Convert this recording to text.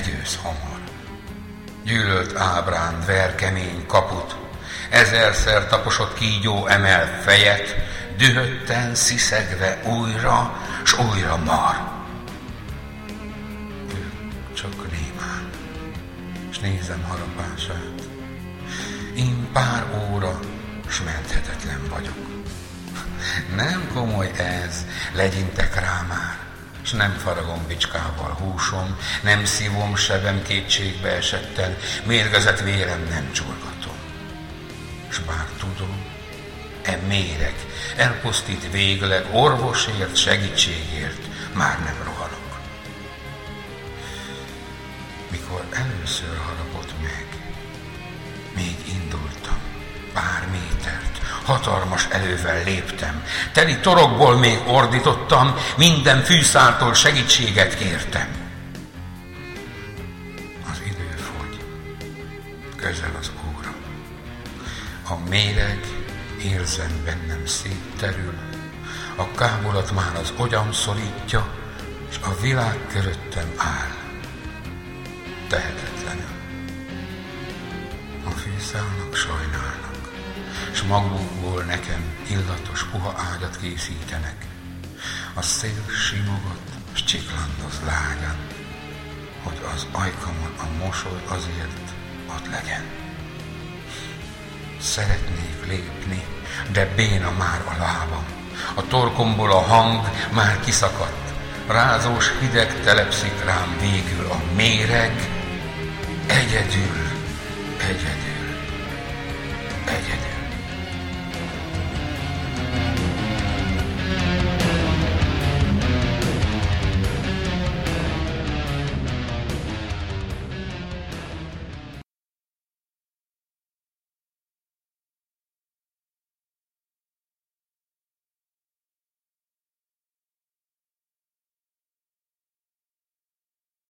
Megyőz hamar. Gyűlölt ábránd ver kemény kaput, ezerszer taposott kígyó emel fejet, dühötten sziszegve újra s újra mar. Ő csak némán, s nézem harapását. Én pár óra, s menthetetlen vagyok. Nem komoly ez, legyintek rá már, s nem faragom bicskával húsom, nem szívom sebem kétségbe esetten, mérgezett vérem nem csorgatom. S bár tudom, méreg elpusztít végleg, orvosért, segítségért már nem rohanok. Mikor először harapott meg, még indultam, pár métert, hatalmas elővel léptem, teli torokból még ordítottam, minden fűszártól segítséget kértem. Az idő fogy, közel az óra. A méreg érzem bennem szétterül, a kábulat már az agyam szorítja, s a világ köröttem áll, tehetetlenül. A fűszálnak sajnálnak, s magukból nekem illatos puha ágyat készítenek. A szél simogat, s csiklandoz lágyan, hogy az ajkamon a mosoly azért ott legyen. Szeretnék lépni, de béna már a lábam. A torkomból a hang már kiszakadt. Rázós hideg telepszik rám végül a méreg. Egyedül.